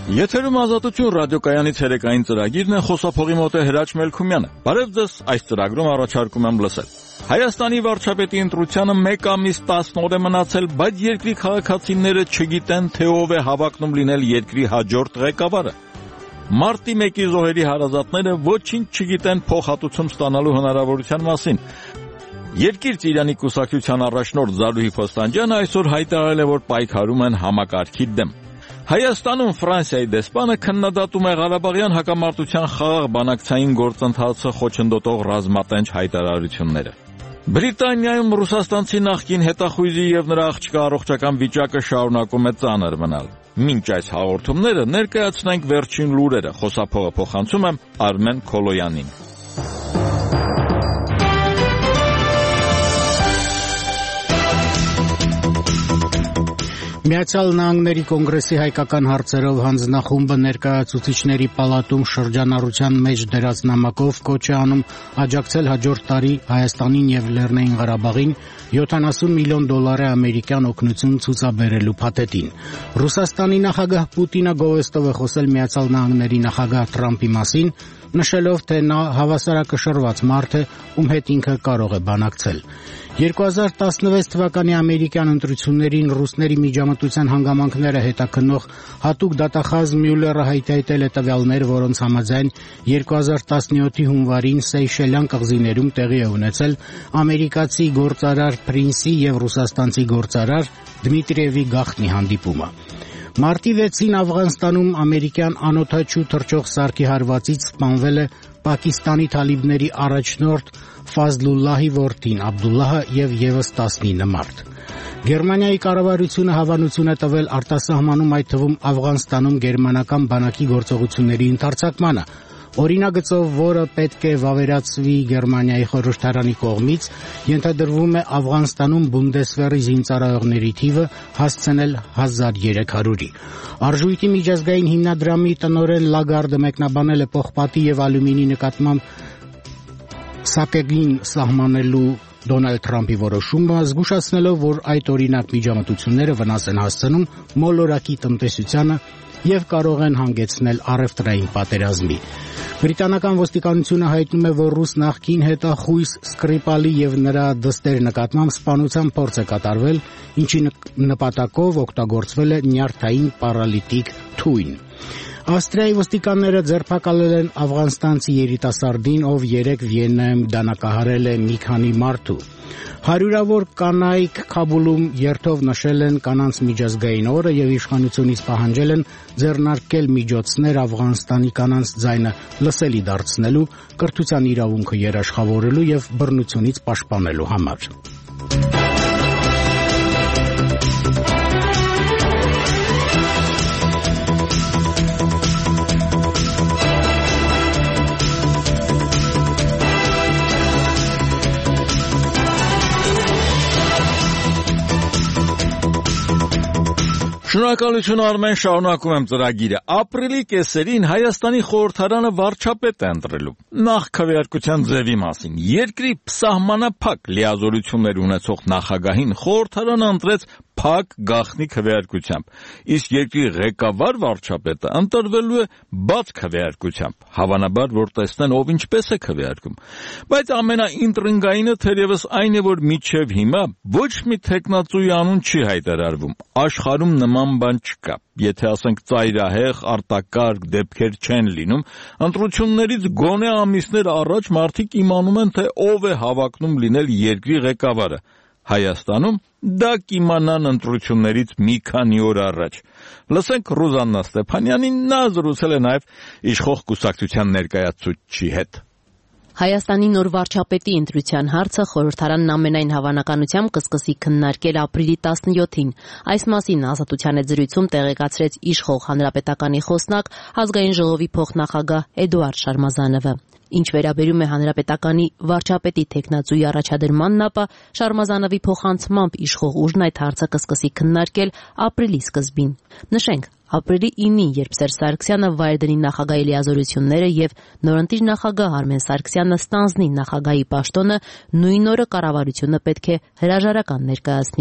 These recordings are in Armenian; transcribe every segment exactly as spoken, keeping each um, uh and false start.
Եթերում Ազատություն ռադիոկայանի ցերեկային ծրագիրն է, խոսափողի մոտ է Հրաչ Մելքումյանը։ Բարև ձեզ, այս ծրագրում առաջարկում եմ լսել։ Հայաստանի վարչապետի ընտրությանը մեկ ամիս տասն օր է մնացել, բայց երկրի քաղաքացիները չգիտեն, թե ով է հավակնում լինել երկրի հաջորդ ղեկավարը։ Մարտի մեկի զոհերի հարազատները ոչինչ չգիտեն փոխհատուցում ստանալու հնարավորության մասին։ Երկիր Ծիրանի կուսակցության առաջնորդ Զարուհի Փոստանջյանը այսօր հայտարարել է, որ պայքարում են համակարգի դեմ։ Հայաստանում Ֆրանսիայի դեսպանը քննադատում է Ղարաբաղյան հակամարտության խաղաղ բանակցային գործընթացը խոչընդոտող ռազմատենչ հայտարարությունները։ Բրիտանիայում ռուսաստանցի նախկին հետախույզի եւ նրա աղջկա առողջական վիճակը շարունակում է ծանր մնալ։ Մինչ այս հաղորդումները ներկայացնենք վերջին լուրերը, խոսափողը փոխանցում եմ Արմեն Քոլոյանին։ Միացյալ Նահանգների կոնգրեսի հայկական հարցերով հանձնախումբը ներկայացուցիչների պալատում շրջանառության մեջ դրած նամակով կոչ է անում աջակցել հաջորդ տարի Հայաստանին եւ Լեռնային Ղարաբաղին յոթանասուն միլիոն դոլարի ամերիկյան օգնություն ցուցաբերելու փաթեթին։ Ռուսաստանի նախագահ Պուտինը գովեստով է խոսել Միացյալ Նահանգների նախագահ Թրամփի մասին, նշելով, թե նա հավասարակշռված մարդ է, ում հետ ինքը կարող է բանակցել։ երկու հազար տասնվեց թվականի ամերիկյան ընտրություններին ռուսների միջամտության հանգամանքները հետաքննող հատուկ դատախազ Մյուլլերը հայտարարել է տվյալներ, որոնց համաձայն երկու հազար տասնյոթի հունվարին Սեյշելյան կղզիներում տեղի է ունեցել ամերիկացի գործարար Փրինսի եւ ռուսաստանցի գործարար Դմիտրիևի գաղտնի հանդիպումը։ Մարտի վեցին Աֆղանստանում ամերիկյան անօդաչու թռչող սարքի հարվածից սպանվել է Պակիստանի թալիբների առաջնորդ Ֆազլուլլահի որդին Աբդուլլահը եւ եւս տասնինը մարդ։ Գերմանիայի կառավարությունը հավանություն է տվել արտասահմանում, այդ թվում Աֆղանստանում գերմանական բանակի գործողությունների ընդարձակմանը։ Օրինագծով, որը պետք է վավերացվի Գերմանիայի խորհրդարանի կողմից, ենթադրվում է Աֆղանստանում Բունդեսվերի զինծառայողների թիվը հասցնել հազար երեք հարյուրի։ Արժույթի միջազգային հիմնադրամի տնօրեն Լագարդը մեկնաբանել է պողպատի եւ ալյումինի նկատմամբ սակեգին սահմանելու Դոնալդ Թրամփի որոշումը, զգուշացնելով, որ այդ օրինակ միջամտությունները վնաս են հասցնում մոլորակի տնտեսությանը եւ կարող են հանգեցնել առևտրային պատերազմի։ Բրիտանական ոստիկանությունը հայտնում է, որ ռուս նախկին հետախույզ Սկրիպալի եւ նրա դստեր նկատմամբ սպանության փորձ է կատարվել, ինչի նպատակով օգտագործվել է նյարդային պարալիտիկ թույն։ Ավստրիայի ոստիկանները ձերբակալել են աֆղանստանցի երիտասարդին, ով երեկ Վիեննայում դանակահարել է մի քանի մարդու։ Հարյուրավոր կանայք Քաբուլում երթով նշել են կանանց միջազգային օրը եւ իշխանությունից պահանջել են ձեռնարկել միջոցներ Աֆղանստանի կանանց ձայնը լսելի դարձնելու, կրթության իրավունքը երաշխավորելու եւ բռնությունից պաշտպանելու համար։ Շնորհակալություն Արմեն, շարունակում եմ ծրագիրը։ Ապրիլի կեսերին Հայաստանի խորհրդարանը վարչապետ է ընտրելու։ Նախ քվեարկության ձևի մասին։ Երկրի սահմանափակ լիազորություններ ունեցող նախագահին խորհրդարանը ընտրեց փակ գաղտնի քվեարկությամբ, իսկ երկրի ղեկավար վարչապետը ընտրվելու է բաց քվեարկությամբ, հավանաբար, որ տեսնեն ով ինչպես է քվեարկում։ Բայց ամենաինտրիգայինը թերևս այն է, որ մինչև հիմա ոչ մի թեկնածուի անուն չի հայտարարվում։ Աշխարհում նման բան չկա։ Եթե ասենք ծայրահեղ, արտակարգ դեպքեր չեն լինում, ընտրություններից գոնե ամիսներ առաջ մարդիկ իմանում են, թե ով է հավակնում լինել երկրի ղեկավարը։ Հայաստանում դա կիմանան ընտրություններից մի քանի օր առաջ։ Լսենք Ռուզաննա Ստեփանյանին, նա զրուցել է նաև իշխող կուսակցության ներկայացուցչի հետ։ Հայաստանի նոր վարչապետի ընտրության հարցը խորհրդարանն ամենայն հավանականությամբ կսկսի քննարկել ապրիլի տասնյոթին։ Այս մասին Ազատության հետ զրույցում տեղեկացրեց իշխող հանրապետականի խոսնակ Ազգային ժողովի փոխնախագահ Էդուարդ Շարմազանովը։ Ինչ վերաբերում է հանրապետականի վարչապետի թեկնածուի առաջադրմանն, ապա Շարմազանովի փոխանցմամբ իշխող ուժն այդ հարցը կսկսի քննարկել ապրիլի սկզբին։ Նշենք, ապրիլի ինին, երբ Սերժ Սարգսյանը վայր դնի նախագահի լիազորությունները եւ նորընտիր նախագահ Արմեն Սարգսյանը ստանձնի նախագահի պաշտոնը, նույն օրը կառավարությունը պետք է հրաժարական ներկայացնի։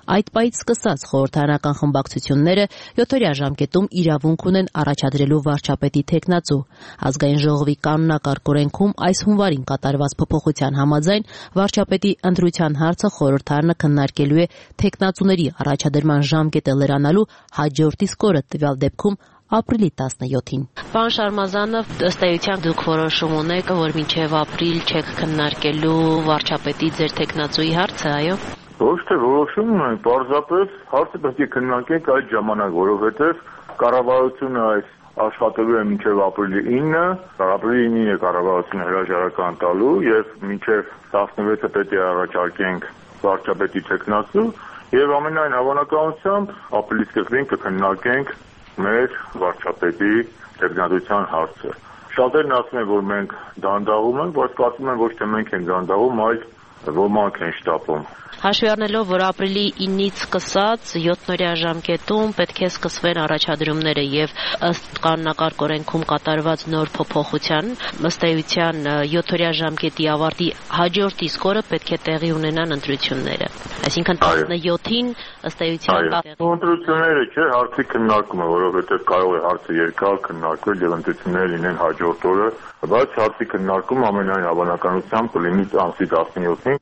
Այդ պահից սկսած խորհրդարանական խմբակցությունները յոթօրյա ժամկետում իրավունք ունեն առաջադրելու վարչապետի թեկնածու։ Ազգային ժողովի կանոնակարգ օրենքում այս հունվարին կատարված փոփոխության համաձայն վարչապետի ընտրության հարցը խորհրդարանը քննարկելու է թեկնածուների առաջադրման ժամկետը լրանալու հաջորդ իսկ օրը, տվյալ դեպքում ապրիլի տասնյոթին։ Պարոն Շարմազանով, ըստ էության դուք որոշում ունեք, որ մինչև ապրիլ չեք քննարկելու վարչապետի ձեր թեկնածուի հարցը, այո։ Ոչ թե որոշում ունենք, պարզապես հարցը պետք է քննարկենք այդ ժամանակ, որովհետև կառավարությունը այս աշխատելու է մինչև ապրիլի ինը, ապրիլի ինին է կառավարությունը հրաժարական տալու եւ մինչև տասնվեցը պետք է առաջարկենք վարչապետի թեկնածու եւ ամենայն հավանականությամբ ապրիլի սկզբին կքննարկենք մեր վարչապետի թեկնածության հարցը։ Շատերն ասում են, որ մենք դանդաղում ենք, բայց կարծում եմ ոչ թե մենք ենք դանդաղում, այլ ոմանք են շտապում։ Հաշվի առնելով, որ ապրիլի ինից սկսած յոթօրյա ժամկետում պետք է սկսվեն առաջադրումները եւ ըստ կանոնակարգ օրենքում կատարված նոր փոփոխության, ըստ էության յոթօրյա ժամկետի ավարտի հաջորդ իսկ օրը պետք է տեղի ունենան ընտրությունները։ Այսինքն տասնյոթին ըստ էության ընտրությունները չէ, հարցի քննարկումը, որովհետեւ կարող է հարցը երկար քննարկվել եւ ընտրությունները լինեն հաջորդ օրը, բայց հարցի քննարկումը ամենայն հավանականությամբ կլինի ամսի տասնյոթին։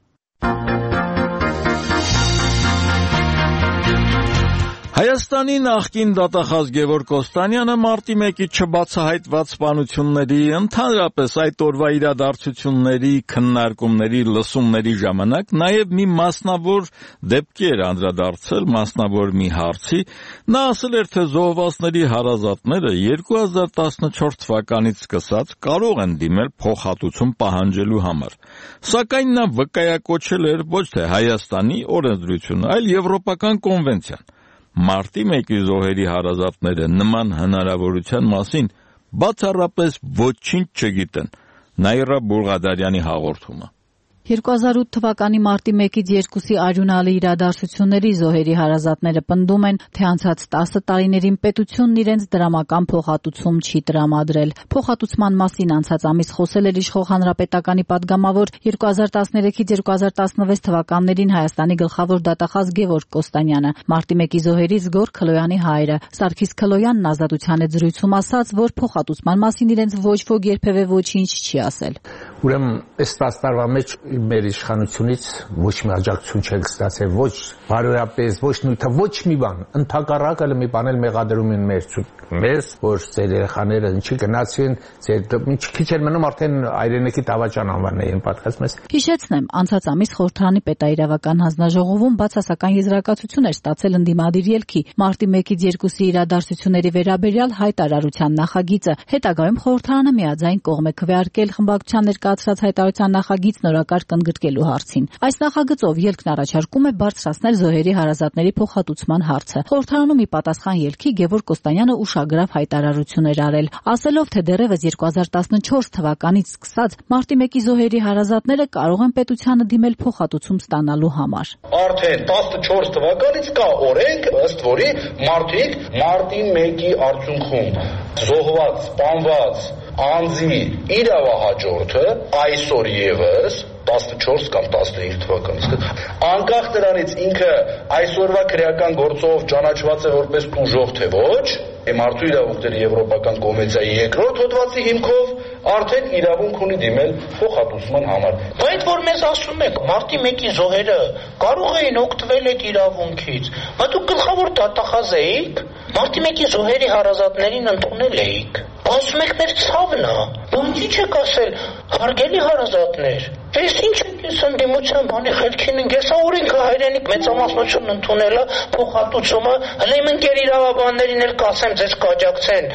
Հայաստանի նախկին դատախազ Գևորգ Կոստանյանը մարտի մեկի չբացահայտված սպանությունների, ընդհանրապես այդ օրվա իրադարձությունների, քննարկումների, լսումների ժամանակ նաև մի մասնավոր դեպքի էր անդրադարձել, մասնավոր մի հարցի։ Նա ասել էր, թե զոհվածների հարազատները երկու հազար տասնչորս թվականից սկսած կարող են դիմել փոխհատուցում պահանջելու համար։ Սակայն նա վկայակոչել էր ոչ թե Հայաստանի օրենսդրությունը, այլ Եվրոպական կոնվենցիան։ Մարտի մեկի զոհերի հարազատները նման հնարավորության մասին բացառապես ոչինչ չգիտեն։ Նաիրա Բուլղադարյանի հաղորդումը։ երկու հազար ութ թվականի մարտի մեկից երկուսի արյունալի իրադարձությունների զոհերի հարազատները պնդում են, թե անցած տասը տարիներին պետությունն իրենց դրամական փոխհատուցում չի տրամադրել։ Փոխհատուցման մասին անցած ամիս խոսել էր իշխող հանրապետականի падգամավոր երկու հազար տասներեքից երկու հազար տասնվեց թվականներին Հայաստանի գլխավոր դատախազ Գևորգ Կոստանյանը։ Մարտի մեկի զոհերից Գոր Քլոյանի հայրը Սարգիս Քլոյանն ազատության հետ զրույցում ասաց, որ փոխհատուցման մասին իրենց ոչ ոք երբևէ ոչինչ չի ասել։ Ուրեմն այս տասը տարվա մեջ մեր իշխանությունից ոչ մի աջակցություն չենք ստացել, ոչ բարոյապես, ոչ նույնը, ոչ մի բան, ընդհակառակը մի բան էլ մեղադրում են մեր մեզ, որ ծեր երեխաները ինչի գնացին, ծեր ինչ քիչ էր մնում արդեն այրենեքի դավաճան անվանն էին պատկասում ես։ Հիշեցնեմ, անցած ամիս խորհրդարանի պետաիրավական հանձնաժողովում բացասական եզրակացություն էր ստացել ընդդիմադիր ելքի մարտի մեկից երկուսի իրադարձությունների վերաբերյալ հայտարարության նախագիծը։ Հետագայում խորհրդարանը միաձայն կողմ է քվեարկել խմբակցության ներկայացրած հայտարարության նախագիծ նորակարգ ընդգրկելու հարցին։ Այս նախագծով ելքն առաջարկում է բարձրացնել զոհերի հարազատների փոխհատուցման հարցը։ Խորհրդարանում ի պատասխան ելքի Գևորգ Կոստանյանը ուշագրավ հայտարարություն էր արել, ասելով, թե դեռևս երկու հազար տասնչորս թվականից սկսած մարտի մեկի զոհերի հարազատները կարող են պետությանը դիմել փոխհատուցում ստանալու համար։ Արդեն տասնչորս թվականից կա օրենք, ըստ որի մարդիկ մարտի մեկի արդյունքում զոհված, սպանված անձի իրավահաջորդը այսօր եւս տասնչորս կամ տասնհինգ թվականից անկախ նրանից ինքը այսօրվա քրեական գործով ճանաչված է որպես ուժող թե ոչ, մարդու իրավունքների եվրոպական կոնվենցիայի երկրորդ հոդվածի հիմքով արդեն իրավունք ունի դիմել փոխհատուցման համար։ Բայց որ մեզ ասում եք, մարտի մեկի զոհերը կարող էին օգտվել այդ իրավունքից, բայց դուք գլխավոր դատախազ էիք, մարտի մեկի զոհերի հարազատներին ընդունել էիք։ Ասում եք մեր ցավն է, ոնց չեք ասել, հարգելի հարազատներ, ես ինչ եք ես ընդդիմության բանի խելքին ենք, ես օրենքը հայրենիք մեծամասնություն ընդունելը փոխհատուցումը, հələ իմ ընկեր իրավաբաններին էլ կասեմ ձեզ կաջակցեն։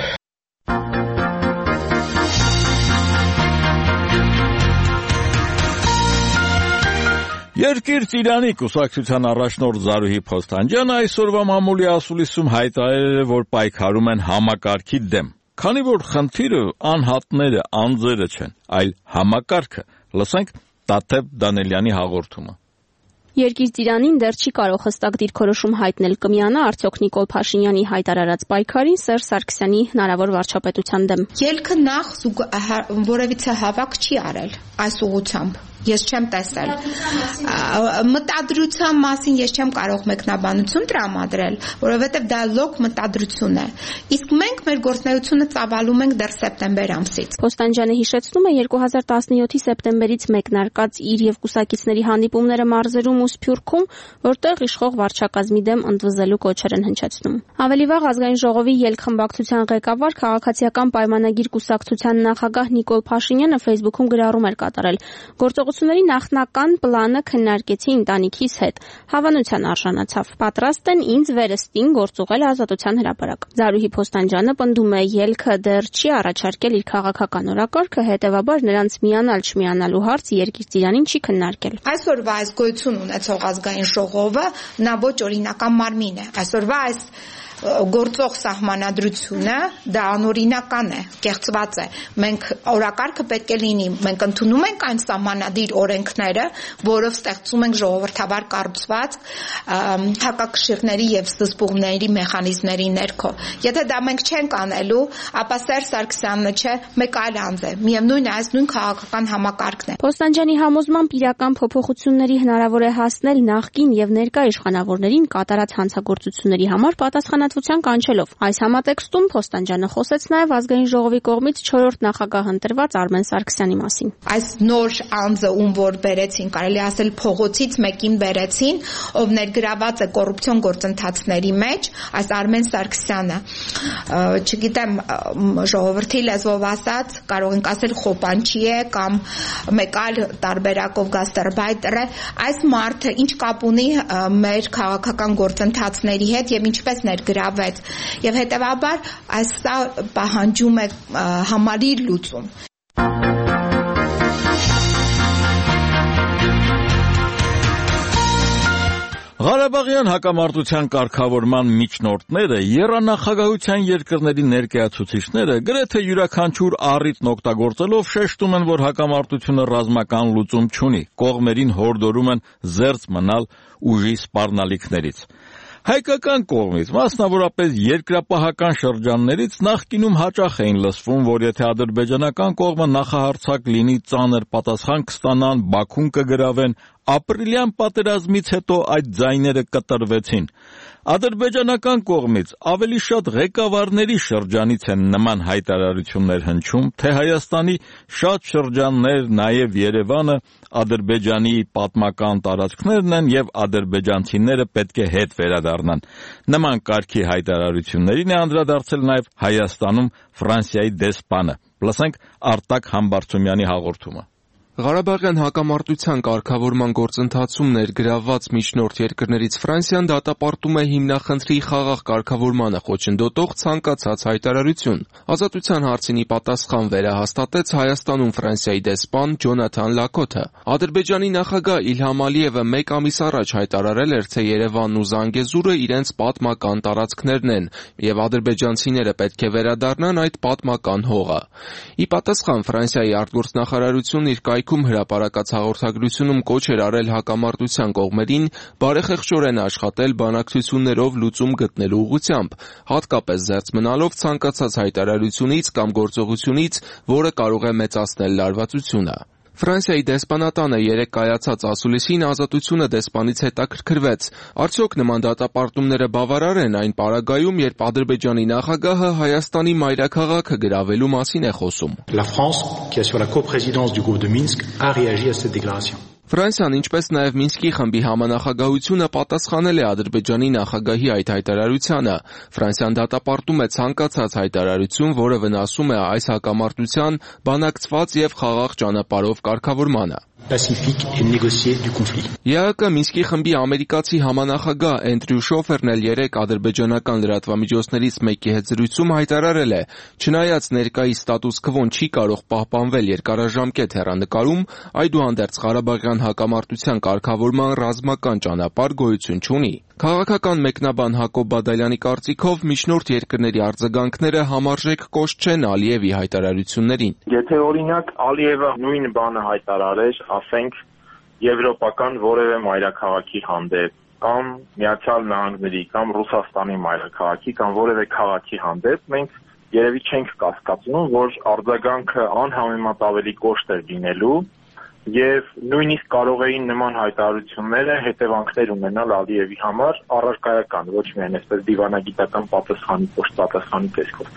Երկիր Ծիրանի կուսակցության առաջնորդ Զարուհի Փոստանջյանը այսօրվա մամուլի ասուլիսում հայտարարել է, որ պայքարում են համակարգի դեմ, քանի որ խնդիրը անհատները, անձերը չեն, այլ համակարգը։ Լսենք Տաթև Դանելյանի հաղորդումը։ Երկիր Ծիրանին դեռ չի կարող հստակ դիրքորոշում հայտնել կմիանա արդյոք Նիկոլ Փաշինյանի հայտարարած պայքարին Սերժ Սարգսյանի հնարավոր վարչապետության դեմ։ Ելքը նախ որևիցե հավաք չի արել այս ուղղությամբ։ Ես չեմ տեսել։ Մտադրության մասին ես չեմ կարող մեկնաբանություն տրամադրել, որովհետև դա լոկ մտադրություն է։ Իսկ մենք մեր գործունեությունը ծավալում ենք դեռ սեպտեմբեր ամսից։ Փոստանջյանը հիշեցնում է երկու հազար տասնյոթի սեպտեմբերից մեկնարկած իր եւ կուսակիցների հանդիպումները մարզերում ու Սփյուռքում, որտեղ իշխող վարչակազմի դեմ ընդվզելու կոչեր են հնչեցնում։ Ավելի վաղ ազգային ժողովի ելքխմբակցության ղեկավար քաղաքացիական պայմանագիր կուսակցության նախագահ Նիկոլ Փաշինյանը Facebook-ում գրառում էր կատարել. Գործողությունների նախնական պլանը քննարկեցի ընտանիքիս հետ։ Հավանության արժանացավ։ Պատրաստ են ինձ վերստին գործուղել Ազատության հրապարակ։ Զարուհի Փոստանջյանը պնդում է, ելքը դեռ չի առաջարկել իր քաղաքական օրակարգը, հետևաբար նրանց միանալ չմիանալու հարց Երկիր Ծիրանին չի քննարկել։ Այսօրվա այս գոյություն ունեցող ազգային ժողովը նա ոչ օրինական մարմին է։ Այսօրվա այս գործող սահմանադրությունը դա անօրինական է, կեղծված է։ Մենք օրակարգը պետք է լինի, մենք ընդունում ենք այն սահմանադիր օրենքները, որով ստեղծում ենք ժողովրդավար կառուցված հակակշիռների եւ ստսպուղների մեխանիզմների ներքո։ Եթե դա մենք չենք անելու, ապա Սերժ Սարգսյանը չէ, մեկ այլ անձ է։ Միևնույն է, այս նույն քաղաքական համակարգն է։ Փոստանջյանի համոզմամբ իրական փոփոխությունների հնարավոր է հասնել նախկին եւ ներկա իշխանավորներին կատարած հանցագործությունների համար պատասխան կանչելով։ Այս համատեքստում Փոստանջյանը խոսեց նաև ազգային ժողովի կողմից չորրորդ նախագահ ընտրված Արմեն Սարգսյանի մասին։ Այս նոր անձը, ում որ բերեցին, կարելի ասել փողոցից մեկին բերեցին, ով ներգրաված է կոռուպցիոն գործընթացների մեջ, այս Արմեն Սարգսյանը, չգիտեմ, ժողովրդի լեզվով ասած, կարող ենք ասել խոպանչի է կամ մեկ այլ տարբերակով գաստարբայտեր է, այս մարդը ինչ կապ ունի մեր քաղաքական գործընթացների հետ եւ ինչպես ներգրավեց եւ հետեւաբար այս սա պահանջում է համալիր լուծում։ Ղարաբաղյան հակամարտության կարգավորման միջնորդները, եռանախագահության երկրների ներկայացուցիչները գրեթե յուրաքանչյուր առիթ օգտագործելով շեշտում են, որ հակամարտությունը ռազմական լուծում չունի, կողմերին հորդորում են զերծ մնալ ուժի սպառնալիքներից։ Հայկական կողմից, մասնավորապես երկրապահական շրջաններից նախկինում հաճախ էին լսվում, որ եթե ադրբեջանական կողմը նախահարձակ լինի, ծանր պատասխան կստանան, Բաքուն կգրավեն, ապրիլյան պատերազմից հետո այդ ձայները կտրվեցին։ Ադրբեջանական կողմից ավելի շատ ղեկավարների շրջանից են նման հայտարարություններ հնչում, թե Հայաստանի շատ շրջաններ, նաև Երևանը, Ադրբեջանի պատմական տարածքներն են եւ ադրբեջանցիները պետք է հետ վերադառնան։ Նման կարգի հայտարարություններին է անդրադարձել նաև Հայաստանում Ֆրանսիայի դեսպանը։ Լսենք Արտակ Համբարձումյանի հաղորդումը։ Ղարաբաղյան հակամարտության կարգավորման գործընթացում ներգրավված միջնորդ երկրներից Ֆրանսիան դատապարտում է հիմնախնդրի խաղաղ կարգավորմանը խոչընդոտող ցանկացած հայտարարություն։ Ազատության հարցինի պատասխան վերահաստատեց Հայաստանում Ֆրանսիայի դեսպան Ջոնաթան Լակոթը։ Ադրբեջանի նախագահ Իլհամ Ալիևը մեկ ամիս առաջ հայտարարել էր, թե Երևանն ու Զանգեզուրը իրենց պատմական տարածքներն են, եւ ադրբեջանցիները պետք է վերադառնան այդ պատմական հողը։ Ի պատասխան Ֆրանսիայի արտգործնախարարությունն իր կայքում հրապարակած հաղորդագրությունում կոչ էր արել հակամարտության կողմերին բարեխեղճորեն աշխատել բանակցություններով լուծում գտնելու ուղղությամբ, հատկապես զերծ մնալով ցանկացած հայտարարությունից կամ գործողությունից, որը կարող է մեծացնել լարվածությունը։ Ֆրանսիայի դեսպանատանը երեկ կայացած ասուլիսին Ազատությունը դեսպանից հետաքրքրվեց. արդյոք նման դատապարտումները բավարար են այն պարագայում, երբ Ադրբեջանի նախագահը Հայաստանի մայրաքաղաքը գրավելու մասին է խոսում։ La France, qui assure la coprésidence du groupe de Minsk, a réagi à cette déclaration. Ֆրանսիան, ինչպես նաև Մինսկի խմբի համանախագահությունը պատասխանել է Ադրբեջանի նախագահի այդ հայտարարությանը։ Ֆրանսիան դատապարտում է ցանկացած հայտարարություն, որը վնասում է այս հակամարտության բանակցված եւ խաղաղ ճանապարհով կարգավորմանը։ Pacifique et négocié du conflit. ԵԱԿ Մինսկի խմբի ամերիկացի համանախագահ Էնդրյու Շոֆերն էլ երեկ ադրբեջանական լրատվամիջոցներից մեկի հետ զրույցում հայտարարել է. չնայած ներկայիս ստատուս քվոն չի կարող պահպանվել երկարաժամկետ հեռանկարում, այդուհանդերձ Ղարաբաղյան հակամարտության կարգավորման ռազմական ճանապարհ գոյություն չունի։ Քաղաքական մեկնաբան Հակոբ Բադալյանի կարծիքով միջնորդ երկրների արձագանքները համարժեք կոշտ չեն Ալիևի հայտարարություններին։ Եթե օրինակ Ալիևը նույն բանը հայտարարեր, ասենք եվրոպական որևէ մայրաքաղաքի հանդեպ, կամ Միացյալ Նահանգների, կամ Ռուսաստանի մայրաքաղաքի, կամ որևէ քաղաքի հանդեպ, մենք երևի չենք կասկածում, որ արձագանքը անհամեմատ ավելի կոշտ է լինելու, եւ նույնիսկ կարող էին նման հայտարարությունները հետևանքներ ունենալ Ալիևի համար առարկայական, ոչ միայն այսպես դիվանագիտական պատասխանի, փոխպատասխանի տեսքով։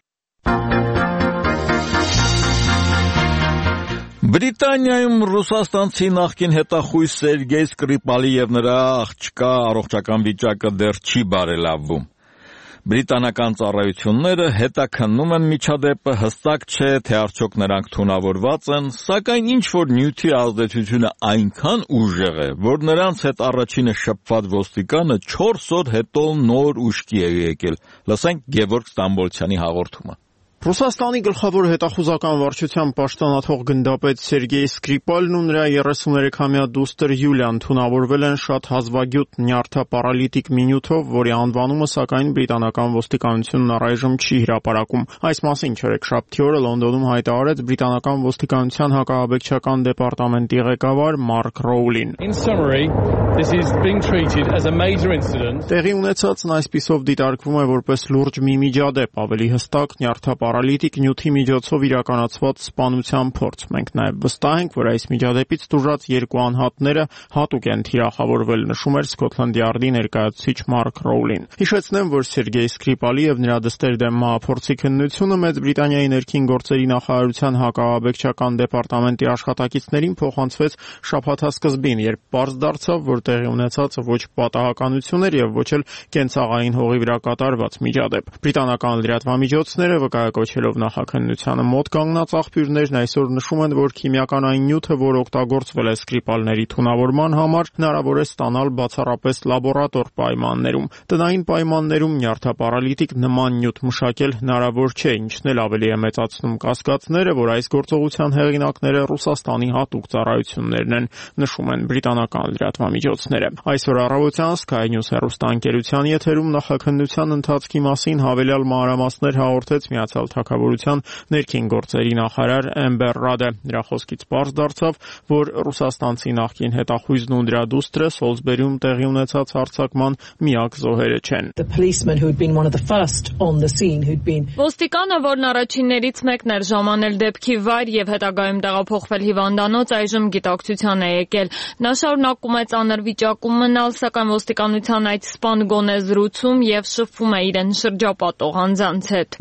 Բրիտանիայում ռուսաստանցի նախկին հետախույզ Սերգեյ Սկրիպալի եւ նրա աղջկա առողջական վիճակը դեռ չի բարելավվում։ Բրիտանական ծառայությունները հետաքննում են միջադեպը, հստակ չէ, թե արդյոք նրանք թունավորված են, սակայն ինչ-որ նյութի ազդեցությունը այնքան ուժեղ է, որ նրանց հետ առաջինը շփված ոստիկանը չորս օր հետո նոր ուշքի է եկել։ Լսենք Գևորգ Ստամբոլցյանի հաղորդումը։ Ռուսաստանի գլխավոր հետախուզական վարչության պաշտոնաթող գնդապետ Սերգեյ Սկրիպալն ու նրա երեսուներեքամյա դուստր Յուլիան թունավորվել են շատ հազվագյուտ նյարդապարալիտիկ մի նյութով, որի անվանումը սակայն բրիտանական ոստիկանությունն առայժմ չի հրապարակում։ Այս մասին չորեքշաբթի օրը Լոնդոնում հայտարարեց բրիտանական ոստիկանության հակաաբեկչական դեպարտամենտի ղեկավար Մարկ Ռոուլին։ Տեղի ունեցածն այսպիսով դիտարկվում է որպես լուրջ մի միջադեպ, ավելի հստակ նյարդապարալիտիկ նյութի միջոցով իրականացված սպանության փորձ։ Մենք նաև վստահ ենք, որ այս միջադեպից տուժած երկու անհատները հատուկ են թիրախավորվել, նշում էր Սքոթլանդ Յարդի ներկայացուցիչ Մարկ Ռոուլին։ Հիշեցնեմ, որ Սերգեյ Սկրիպալի եւ նրա դստեր դեմ մահափորձի քննությունը Մեծ Բրիտանիայի ներքին գործերի նախարարության հակաաբեկչական դեպարտամենտի աշխատակիցներին փոխանցվեց շաբաթասկզբին, երբ պարզ դարձավ, որ տեղի ունեցածը ոչ պատահականություն էր եւ ոչ էլ կենցաղային հողի վրա կատարված միջադեպ։ Բրիտանական լրատվամիջոցները վկայակոչելով նախաքննությանը մոտ կանգնած աղբյուրներն այսօր նշում են, որ քիմիական այն նյութը, որ օգտագործվել է Սկրիպալների թունավորման համար, հնարավոր է ստանալ բացառապես լաբորատոր պայմաններում։ Տնային պայմաններում նյարդապարալիտիկ նման նյութ մշակել հնարավոր չէ, ինչն էլ ավելի է մեծացնում կասկածները, որ այս գործողության հեղինակները Ռուսաստանի հատուկ ծառայություններն են, նշում են բրիտանական լրատվամիջոցները։ Այսօր առավոտյան Sky News հեռուստաընկերության եթերում նախաքննության ընթացքի մասին հավելյալ մանրամասներ հաղորդեց Միացյալ Թագավորության ներքին գործերի նախարար Էմբեր Ռադը։ Նրա խոսքից պարզ դարձավ, որ ռուսաստանցի նախկին հետախույզն ու նրա դուստրը Սոլսբերիում տեղի ունեցած հարձակման միակ զոհերը չեն։ Ոստիկանը, որն առաջիններից մեկն էր ժամանել դեպքի վայր եւ հետագայում տեղափոխվել հիվանդանոց, այժմ գիտակցության է եկել։ Նա շարունակում է ծանր վիճակում մնալ, սակայն ոստիկանության այդ սպան գոնե զրուցում եւ շփվում է իրեն շրջապատող անձանց հետ։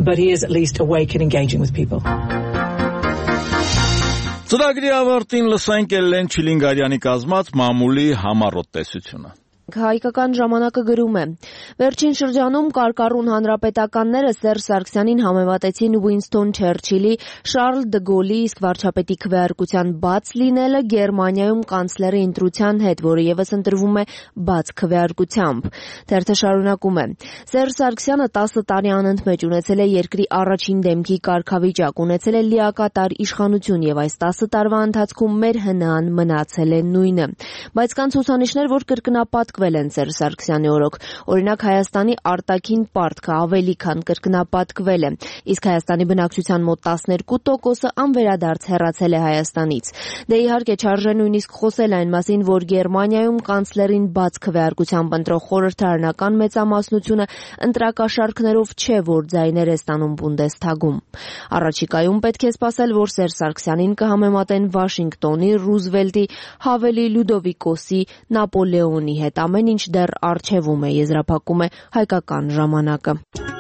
Ծրագրի ավարտին լսենք Էլեն Չիլինգարյանի կազմած մամուլի համառոտ տեսությունը։ Հայկական ժամանակը գրում է. Վերջին շրջանում կարկառուն հանրապետականները Սերժ Սարգսյանին համեմատեցին Ուինստոն Չերչիլի, Շարլ դը Գոլի, իսկ վարչապետի քվեարկության բաց լինելը Գերմանիայում կանցլերի ընտրության հետ, որը ևս ընտրվում է բաց քվեարկությամբ։ Թերթը շարունակում է. Սերժ Սարգսյանը տասը տարի անընդմեջ ունեցել է երկրի առաջին դեմքի կարգավիճակ, ունեցել է լիակատար իշխանություն եւ այս տասը տարվա ընթացքում մեր հնան մնացել է նույնը։ Բայց կան ցուցանիշներ, որ կրկնապատկվել են Սերժ Սարգսյանի օրոք։ Օրինակ Հայաստանի արտաքին պարտքը ավելի քան կրկնապատկվել է, իսկ Հայաստանի բնակչության մոտ տասներկու տոկոսը անվերադարձ հեռացել է Հայաստանից։ Դե իհարկե չարժե նույնիսկ խոսել այն մասին, որ Գերմանիայում կանցլերին բաց քվեարկությամբ ընտրող խորհրդարանական մեծամասնությունը ընտրակաշառքներով չէ, որ ձայներ է ստանում Բունդեսթագում։ Առաջիկայում պետք է սպասել, որ Սերժ Սարգսյանին կհամեմատեն Վաշինգտոնի, Ռուզվելտի, Հավելի Լյուդովիկոսի, Նապոլեոնի հետ։ Ամեն ինչ դեռ առջևում է, եզրափակում է Հայկական ժամանակը։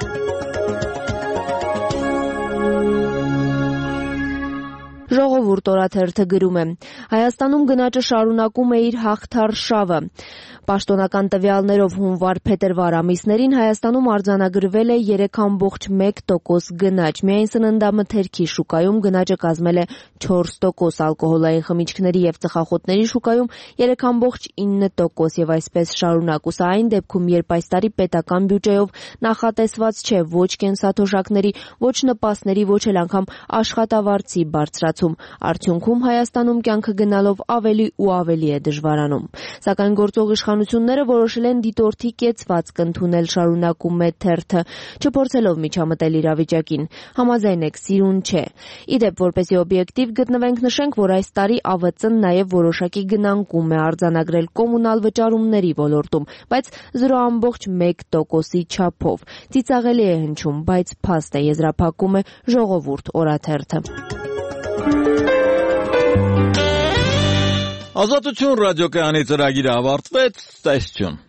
Ժողովուրդ օրաթերթը գրում է. Հայաստանում գնաճը շարունակում է իր հաղթար շավը։ Պաշտոնական տվյալներով հունվար-փետրվար ամիսներին Հայաստանում արձանագրվել է երեք ամբողջ մեկ տոկոս գնաճ։ Միայն սննդամթերքի շուկայում գնաճը կազմել է չորս տոկոս, ալկոհոլային խմիչքների եւ ծխախոտների շուկայում երեք ամբողջ ինը տոկոս եւ այսպես շարունակ։ Ուսա այն դեպքում, երբ այս տարի պետական բյուջեով նախատեսված չէ ոչ կենսաթոշակների, ոչ նպաստների, ոչ էլ անգամ աշխատավարձի բարձրացում։ Արդյունքում Հայաստանում կյանքը գնալով ավելի ու ավելի է դժվարանում։ Սակայն գործող իշխանությունները որոշել են դիտորդի կեցվածք ընդունել, շարունակում է թերթը, չփորձելով միջամտել իրավիճակին։ Համաձայն եք, սիրուն չէ։ Իդեպ, որպեսզի օբյեկտիվ գտնվենք, նշենք, որ այս տարի ԱՎԾ-ն նաև որոշակի գնանկում է արձանագրել կոմունալ վճարումների ոլորտում, բայց զրո ամբողջ մեկ տոկոսի չափով։ Ծիծաղելի է հնչում, բայց փաստ է, եզրափակում է Ժողովուրդ օրաթերթը։ Ազատություն ռադիոկայանի ծրագիրը ավարտվեց, տեսություն։